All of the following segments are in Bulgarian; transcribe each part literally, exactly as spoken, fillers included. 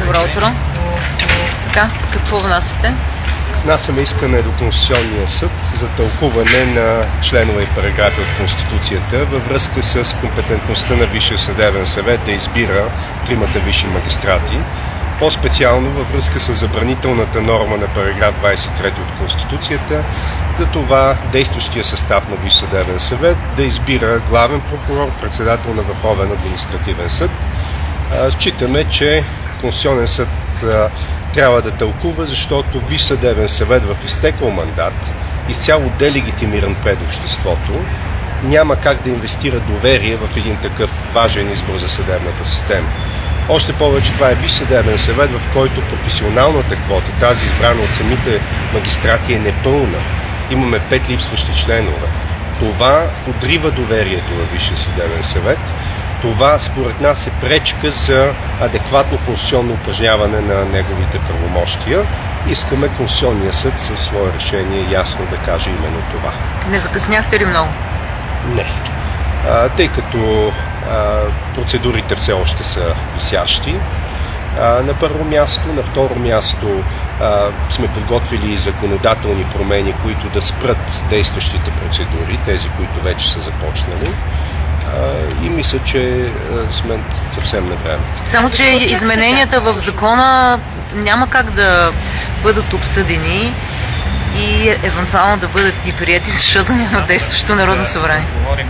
Добро утро. Така, какво внасяте? Внасяме искане до Конституционния съд за тълкуване на членове и параграфи от Конституцията във връзка с компетентността на Висшия съдебен съвет да избира тримата висши магистрати. По-специално във връзка с забранителната норма на параграф двадесет и трети от Конституцията, за това действащия състав на Висш съдебен съвет да избира главен прокурор, председател на Върховен административен съд. Считаме, че Конституционен съд трябва да тълкува, защото Висш съдебен съвет в изтекъл мандат, изцяло делегитимиран пред обществото, няма как да инвестира доверие в един такъв важен избор за съдебната система. Още повече това е Висш съдебен съвет, в който професионалната квота, тази избрана от самите магистрати, е непълна. Имаме пет липсващи членове. Това подрива доверието във Висшия съдебен съвет. Това според нас е пречка за адекватно конституционно упражняване на неговите правомощия. Искаме Конституционния съд със свое решение ясно да каже именно това. Не закъсняхте ли много? Не. А, тъй като а, процедурите все още са висящи. А, на първо място, на второ място а, сме подготвили законодателни промени, които да спрат действащите процедури, тези, които вече са започнали. И мисля, че сме съвсем на време. Само, че измененията в закона няма как да бъдат обсъдени и евентуално да бъдат и приети, защото няма действащо Народно събрание.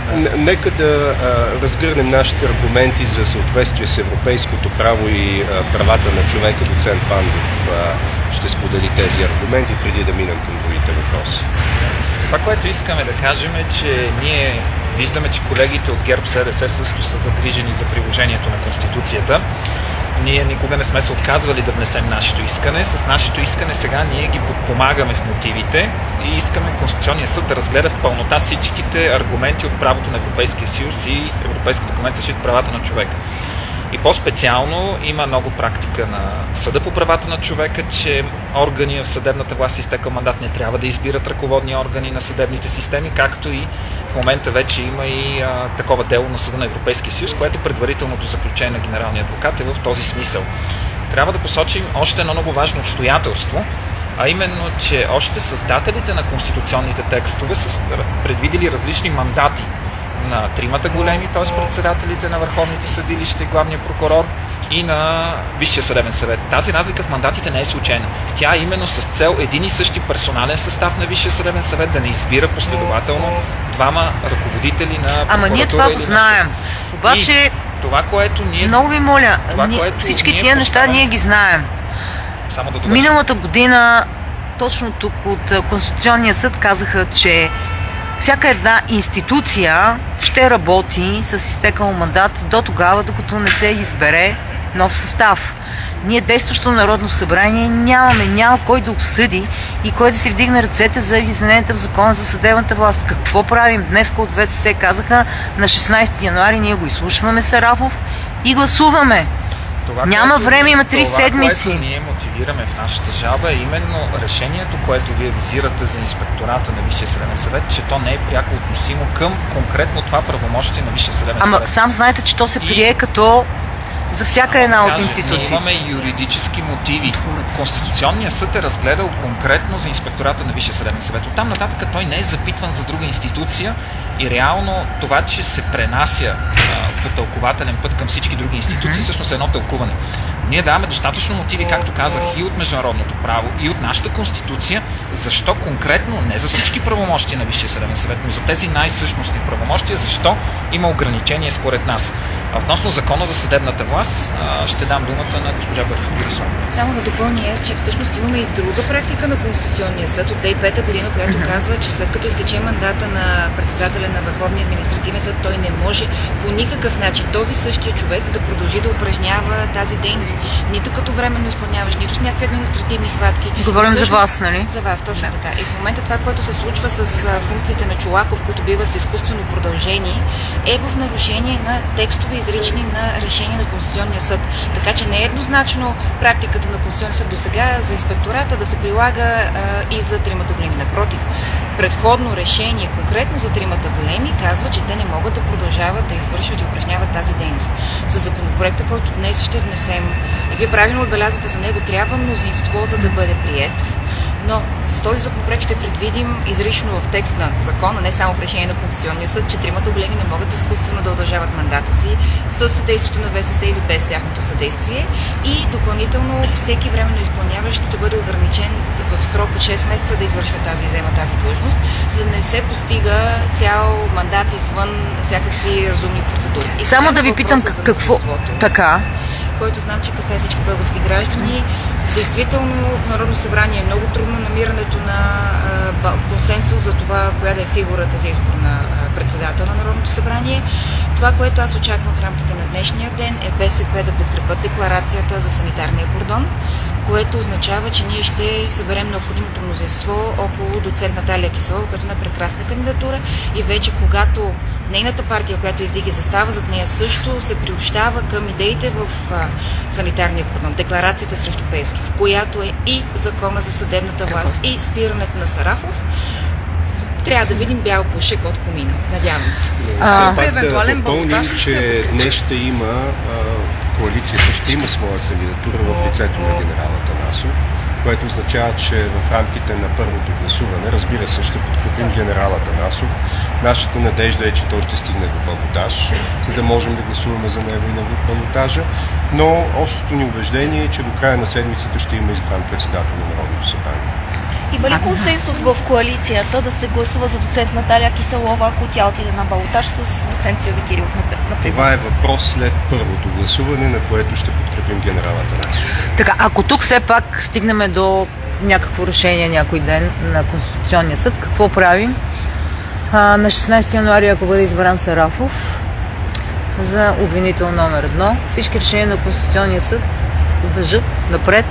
Нека да а, разгърнем нашите аргументи за съответствие с европейското право и а, правата на човека. Доцент Пандов а, ще сподели тези аргументи преди да минем към другите въпроси. Това, което искаме да кажем е, че ние виждаме, че колегите от ГЕРБ-СДС също са загрижени за приложението на Конституцията. Ние никога не сме се отказвали да внесем нашето искане. С нашето искане сега ние ги подпомагаме в мотивите и искаме Конституционния съд да разгледа в пълнота всичките аргументи от правото на Европейския съюз и Европейската конвенция за защита правата на човека. И по-специално има много практика на Съда по правата на човека, че органи в съдебната власт с изтекъл мандат не трябва да избират ръководни органи на съдебните системи, както и в момента вече има и а, такова дело на Съда на Европейския съюз, което предварителното заключение на генералния адвокат е в този смисъл. Трябва да посочим още едно много важно обстоятелство, а именно, че още създателите на конституционните текстове са предвидели различни мандати на тримата големи, т.е. председателите на върховните съдилища и главния прокурор и на Висшия съдебен съвет. Тази разлика в мандатите не е случайна. Тя е именно с цел един и същи персонален състав на Висшия съдебен съвет да не избира последователно двама ръководители на прокуратура. Ама ние това го знаем. Обаче, и това, което ние... Много ви моля, това, ние, което всички ние тия неща поставяме... ние ги знаем. Само да довършим. Миналата година точно тук от Конституционния съд казаха, че всяка една институция ще работи с изтекал мандат до тогава, докато не се избере нов състав. Ние действащо Народно събрание нямаме, няма кой да обсъди и кой да си вдигне ръцете за измененията в закона за съдебната власт. Какво правим? Днес от ВСС казаха на шестнадесети януари ние го изслушваме Сарафов и гласуваме. Това, Няма което, време, има три това, седмици. Това, което ние мотивираме в нашата жалба е именно решението, което вие визирате за инспектората на Висшия съдебен съвет, че то не е пряко относимо към конкретно това правомощие на Висшия съдебен Ама съвет. сам знаете, че то се прие и... като за всяка една от институциите. Ние имаме юридически мотиви. Конституционният съд е разгледал конкретно за инспектората на Висшия съдебен съвет. Оттам нататък той не е запитван за друга институция и реално това, че се пренася а, по тълкователен път към всички други институции, mm-hmm. всъщност е едно тълкуване. Ние даваме достатъчно мотиви, както казах, и от международното право, и от нашата конституция, защо конкретно, не за всички правомощия на Висшия съдебен съвет, но за тези най-същностни правомощия, защо има ограничение според нас. А относно закона за съдебната власт, ще дам думата на госпожа Борисова. Само да допълня аз, че всъщност имаме и друга практика на Конституционния съд от две хиляди и пета година, която mm-hmm. казва, че след като изтече мандата на председателя на Върховния административен съд, той не може по никакъв начин този същия човек да продължи да упражнява тази дейност. Нито като временно изпълняваш, нито с някакви административни хватки. Говорим за вас, нали? За вас, точно да. така. И в момента това, което се случва с функциите на Чолаков, които биват изкуствено продължени, е в нарушение на текстове изрични на решение на Конституционния съд. Така че не е еднозначно практиката на Конституционния съд до сега за инспектората да се прилага а, и за тримата големи. Напротив, предходно решение, конкретно за тримата големи, казва, че те не могат да продължават да извършват и упражняват тази дейност. С законопроекта, който днес ще внесем, и вие правилно отбелязвате, за него трябва мнозинство, за да бъде приет. Но с този законопроект ще предвидим изрично в текст на закона, не само в решение на Конституционния съд, че тримата големи не могат изкуствено да удължават мандата си с съдействието на ВСС или без тяхното съдействие. И допълнително всеки временно изпълняващ ще бъде ограничен в срок от шест месеца да извършва тази, взема тази длъжност, за да не се постига цял мандат извън всякакви разумни процедури. И само да ви питам какво така, който знам, че касае всички български граждани. Действително в Народно събрание е много трудно намирането на а, консенсус за това, коя да е фигурата за избор на а, председател на Народното събрание. Това, което аз очаквам в рамките на днешния ден, е БСП да подкрепят декларацията за санитарния кордон, което означава, че ние ще съберем необходимото мнозинство около доцент Наталия Киселова, която е на прекрасна кандидатура, и вече когато нейната партия, която издига застава зад нея, също се приобщава към идеите в а, санитарния кордон, декларацията срещу Пеевски, в която е и закона за съдебната власт, и спирането на Сарафов. Трябва да видим бял пушек от комина. Надявам се. А, пак да допълним, че днес ще има а, коалицията ще има своя кандидатура в лицето на генерал Атанасов, което означава, че в рамките на първото гласуване, разбира се, ще подкрепим генерал Атанасов. Нашата надежда е, че той ще стигне до балотаж, за да можем да гласуваме за него и на балотажа, но общото ни убеждение е, че до края на седмицата ще има избран председател на Народното събрание. Има ли консенсус в коалицията да се гласува за доцент Наталия Киселова, ако тя отиде на балотаж с доцент Силви Кирилов, например? Това е въпрос след първото гласуване, на което ще подкрепим генерал Атанасов. Така, ако тук все пак стигнем до някакво решение някой ден на Конституционния съд, какво правим? А, на шестнайсети януари, ако бъде избран Сарафов за обвинител номер едно, всички решения на Конституционния съд важат напред.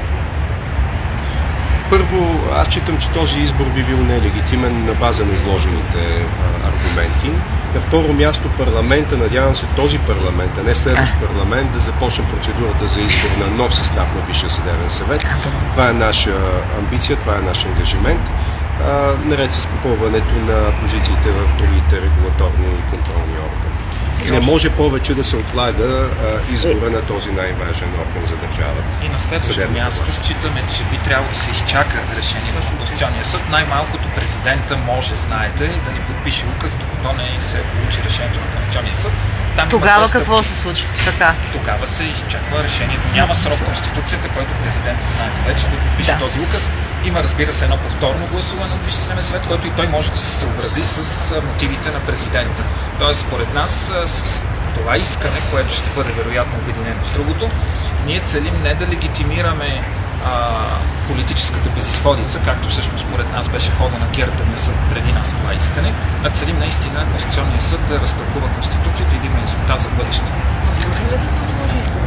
Първо, аз считам, че този избор би бил нелегитимен на база на изложените а, аргументи. На второ място парламента, надявам се този парламент, а не следващ парламент, да започне процедурата за избор на нов състав на Висшия съдебен съвет. Това е наша амбиция, това е наш ангажимент, а, наред с попълването на позициите в другите регулаторни и контролни органи. Не може повече да се отлага а, избора на този най-важен орган за държавата. И на следващото място считаме, че би трябвало да се изчака решението на Конституционния съд. Най-малкото президента може, знаете, да ни подпише указ, докато не се получи решението на Конституционния съд. Там тогава какво се случва? Така. Тогава се изчаква решението. Няма срок в Конституцията, който президентът, знаете вече, да подпише да. този указ. Има, разбира се, едно повторно гласуване от Висшия съдебен съвет, който и той може да се съобрази с мотивите на президента. Тоест, според нас, с това искане, което ще бъде вероятно обединено с другото, ние целим не да легитимираме а, политическата безизходица, както всъщност според нас беше хода на ГЕРБ да внесат преди нас това искане, а целим наистина Конституционния съд да разтълкува Конституцията и да има яснота за бъдеще. Възможно ли да се отложи избора?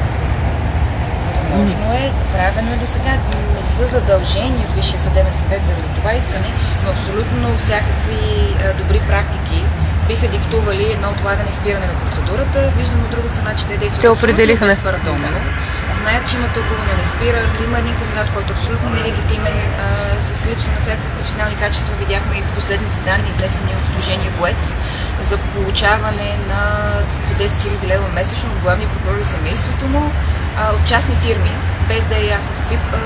Възможно е, правено е до сега. Не са задължени от Висшия съдебен съвет заради това искане, но абсолютно всякакви а, добри практики биха диктували едно отлагане и спиране на процедурата. Виждам от друга страна, че те действат те определиха несвърдомно. Знаят, че има тълкуване, не спират. Има един кандидат, който е абсолютно нелегитимен, а, с липса на всякакви професионални качества. Видяхме и последните данни, изнесени от Сдружение Боец, за получаване на десет хиляди лева месечно от главния прокурор и семейството му а, от частни фирми, без да е ясно какви, а,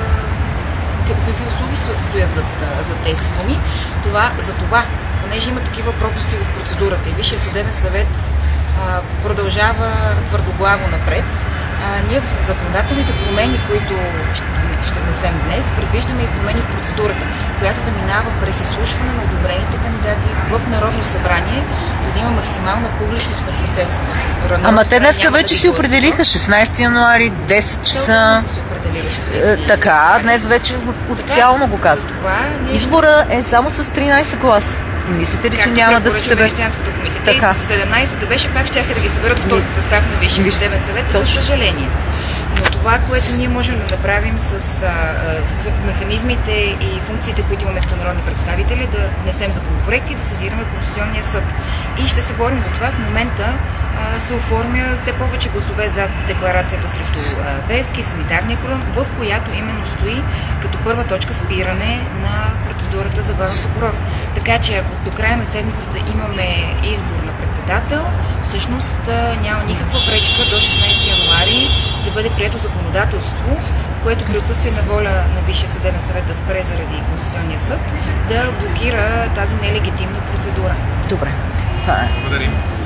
какви услуги стоят зад, зад тези суми. Това, за това, понеже има такива пропуски в процедурата и Висшия съдебен съвет а, продължава твърдоглаво напред, а, ние в законодателните промени, които ще, ще внесем днес, предвиждаме и промени в процедурата, която да минава през изслушване на одобрените кандидати в Народно събрание, за да има максимална публичност на процеса. Ама те днеска вече си определиха шестнайсети януари, десет часа. Е, така, днес вече официално го казват. Избора е само с тринайсет гласа. И мислите ли, че няма да се съберат? Венецианската комисия. Те с седемнайсет беше, пак щяха да ги съберат в този състав на Висшия съдебен съвет, за съжаление. Но това, което ние можем да направим с а, а, механизмите и функциите, които имаме като народни представители, да внесем законопроекти и да сезираме Конституционния съд. И ще се борим за това. В момента а, се оформя все повече гласове за декларацията срещу а, Пеевски, санитарния кордон, в която именно стои като първа точка спиране на процедурата за главен прокурор. Така че ако до края на седмицата имаме избор на председател, всъщност няма никаква пречка до шестнайсети януари да бъде прието законодателство, което при отсъствие на воля на Висшия съдебен съвет да спре заради Конституционния съд, да блокира тази нелегитимна процедура. Добре, това е. Благодарим.